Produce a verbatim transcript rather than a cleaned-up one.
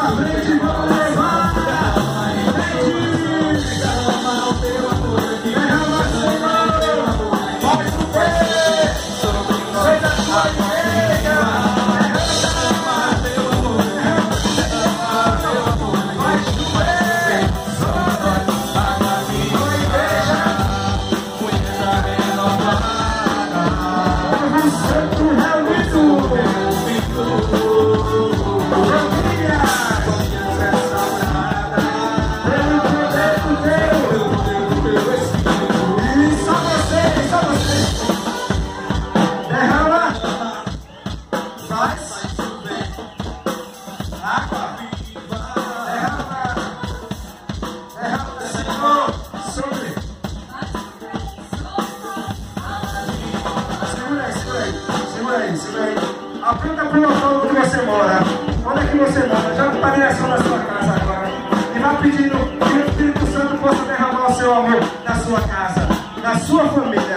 frente, vamos levar. Derrama o teu amor, derrama, Senhor. Pode subir, sai da tua igreja. Derrama teu amor, derrama teu amor. Vai chover, só para mim, tua igreja. Muita renovada, o santo reunido. Aponta para o local onde você mora. Onde é que você mora? Já está direção na sua casa agora. E vai pedindo que o Espírito Santo possa derramar o seu amor na sua casa, na sua família.